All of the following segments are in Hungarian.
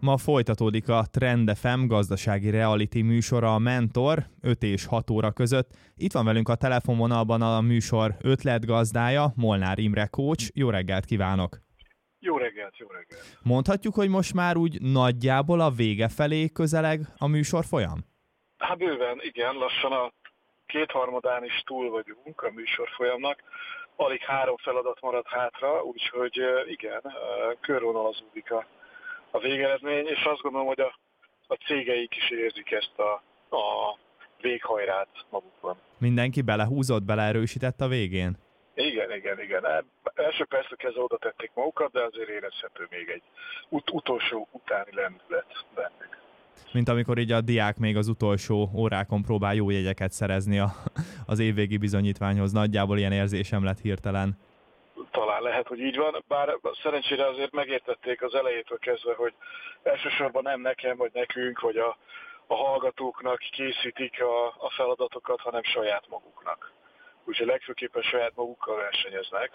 Ma folytatódik a Trend FM gazdasági reality műsora, a Mentor 5 és 6 óra között. Itt van velünk a telefonvonalban a műsor ötletgazdája, Molnár Imre coach. Jó reggelt kívánok! Jó reggelt, jó reggelt! Mondhatjuk, hogy most már úgy nagyjából a vége felé közeleg a műsor folyam? Hát bőven, igen, lassan a 2/3 is túl vagyunk a műsor folyamnak. Alig 3 feladat maradt hátra, úgyhogy igen, körvonalazódik a végeredmény, és azt gondolom, hogy a cégeik is érzik ezt a véghajrát magukban. Mindenki belehúzott, beleerősített a végén? Igen. Első perctől kezdve oda tették magukat, de azért érezhető még egy utolsó utáni lendület bennük. Mint amikor így a diák még az utolsó órákon próbál jó jegyeket szerezni az évvégi bizonyítványhoz. Nagyjából ilyen érzésem lett hirtelen. Talán lehet, hogy így van, bár szerencsére azért megértették az elejétől kezdve, hogy elsősorban nem nekem, vagy nekünk, vagy a hallgatóknak készítik a feladatokat, hanem saját maguknak. Úgyhogy legfőképpen saját magukkal versenyeznek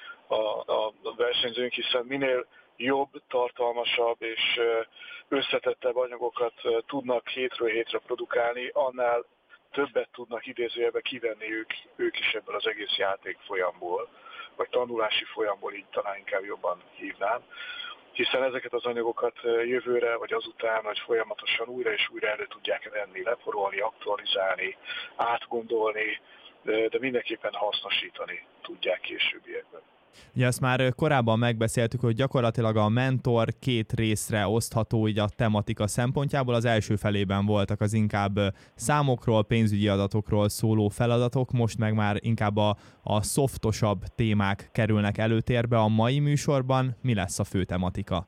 a versenyzőink, hiszen minél jobb, tartalmasabb és összetettebb anyagokat tudnak hétről hétre produkálni, annál többet tudnak idézőjelbe kivenni ők is ebből az egész játék folyamból, vagy tanulási folyamból, így talán inkább jobban hívnám. Hiszen ezeket az anyagokat jövőre, vagy azután, vagy folyamatosan újra és újra elő tudják venni, leporolni, aktualizálni, átgondolni, de mindenképpen hasznosítani tudják későbbiekben. Ugye ezt már korábban megbeszéltük, hogy gyakorlatilag a Mentor 2 részre osztható így a tematika szempontjából. Az első felében voltak az inkább számokról, pénzügyi adatokról szóló feladatok, most meg már inkább a szoftosabb témák kerülnek előtérbe. A mai műsorban mi lesz a fő tematika?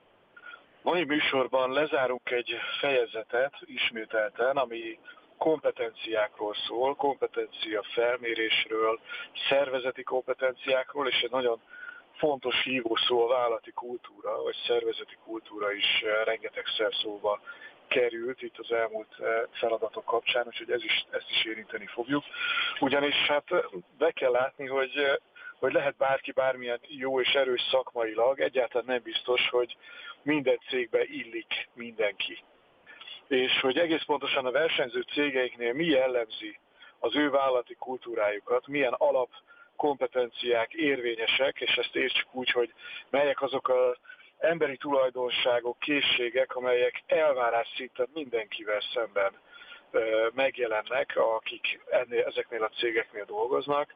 Mai műsorban lezárunk egy fejezetet ismételten, ami kompetenciákról szól, kompetencia felmérésről, szervezeti kompetenciákról, és egy nagyon fontos hívószó a vállalati kultúra, vagy szervezeti kultúra is rengetegszer szóba került itt az elmúlt feladatok kapcsán, úgyhogy ezt is érinteni fogjuk. Ugyanis hát be kell látni, hogy lehet bárki bármilyen jó és erős szakmailag, egyáltalán nem biztos, hogy minden cégbe illik mindenki. És hogy egész pontosan a versenyző cégeiknél mi jellemzi az ő vállalati kultúrájukat, milyen alapkompetenciák érvényesek, és ezt értsük úgy, hogy melyek azok az emberi tulajdonságok, készségek, amelyek elvárás szinten mindenkivel szemben megjelennek, akik ezeknél a cégeknél dolgoznak,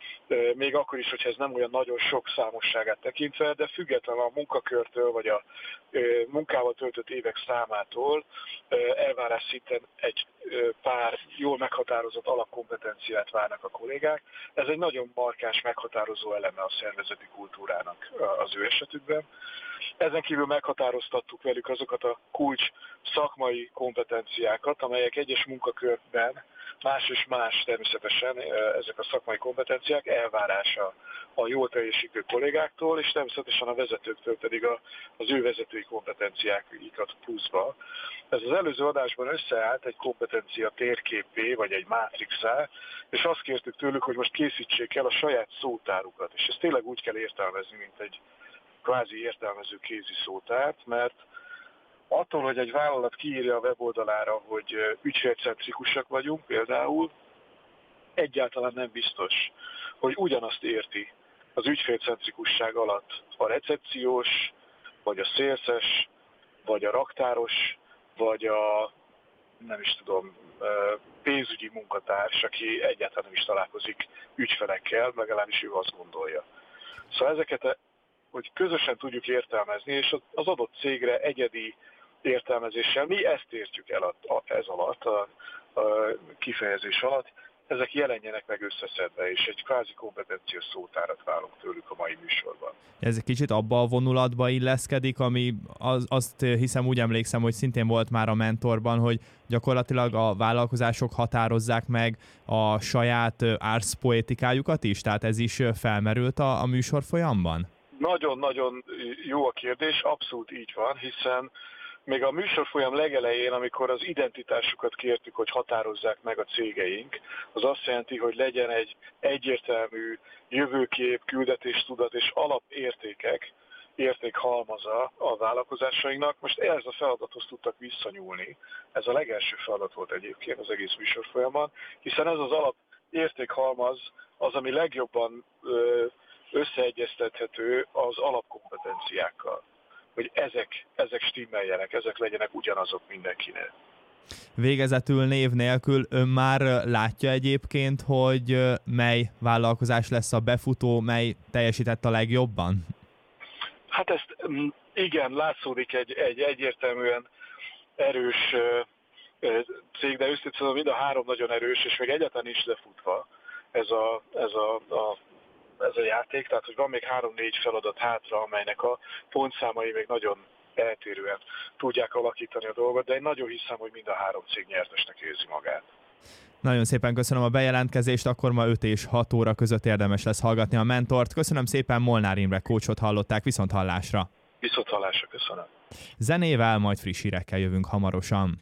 még akkor is, hogyha ez nem olyan nagyon sok számosságát tekintve, de függetlenül a munkakörtől, vagy a munkával töltött évek számától elvárás szinten egy pár jól meghatározott alapkompetenciát várnak a kollégák. Ez egy nagyon markáns, meghatározó eleme a szervezeti kultúrának az ő esetükben. Ezen kívül meghatároztattuk velük azokat a kulcs szakmai kompetenciákat, amelyek egyes munkakörben más és más természetesen ezek a szakmai kompetenciák elvárása a jól teljesítő kollégáktól, és természetesen a vezetőktől pedig az ő vezetői kompetenciáikat pluszba. Ez az előző adásban összeállt egy kompetencia térképé, vagy egy mátrixá, és azt kértük tőlük, hogy most készítsék el a saját szótárukat, és ezt tényleg úgy kell értelmezni, mint egy kvázi értelmező kézi szótárt, mert attól, hogy egy vállalat kiírja a weboldalára, hogy ügyfélcentrikusak vagyunk például, egyáltalán nem biztos, hogy ugyanazt érti az ügyfélcentrikusság alatt a recepciós, vagy a szélszes, vagy a raktáros, vagy a nem is tudom, pénzügyi munkatárs, aki egyáltalán nem is találkozik ügyfelekkel, legalábbis ő azt gondolja. Szóval ezeket, hogy közösen tudjuk értelmezni, és az adott cégre egyedi értelmezéssel, mi ezt értjük el ez alatt, a kifejezés alatt, ezek jelenjenek meg összeszedve, és egy kvázi kompetenciás szótárat válunk tőlük a mai műsorban. Ez egy kicsit abba a vonulatba illeszkedik, ami azt hiszem, úgy emlékszem, hogy szintén volt már a Mentorban, hogy gyakorlatilag a vállalkozások határozzák meg a saját árszpoetikájukat is, tehát ez is felmerült a műsor folyamban? Nagyon-nagyon jó a kérdés, abszolút így van, hiszen még a műsorfolyam legelején, amikor az identitásukat kértük, hogy határozzák meg a cégeink, az azt jelenti, hogy legyen egy egyértelmű jövőkép, küldetéstudat és alapértékek, értékhalmaza a vállalkozásainknak. Most ehhez a feladathoz tudtak visszanyúlni. Ez a legelső feladat volt egyébként az egész műsor folyamán, hiszen ez az alap értékhalmaz az, ami legjobban összeegyeztethető az alapkompetenciákkal. Hogy ezek stimmeljenek, ezek legyenek ugyanazok mindenkinél. Végezetül név nélkül ön már látja egyébként, hogy mely vállalkozás lesz a befutó, mely teljesített a legjobban? Hát ezt igen, látszódik egy egyértelműen erős cég, de őszintén szóval mind a három nagyon erős, és még egyáltalán nincs lefutva ez a játék, tehát hogy van még 3-4 feladat hátra, amelynek a pontszámai még nagyon eltérően tudják alakítani a dolgot, de én nagyon hiszem, hogy mind a három cég nyertesnek érzi magát. Nagyon szépen köszönöm a bejelentkezést, akkor ma 5 és 6 óra között érdemes lesz hallgatni a Mentort. Köszönöm szépen, Molnár Imre coachot hallották, viszont hallásra. Viszont hallásra, köszönöm. Zenével, majd friss hírekkel jövünk hamarosan.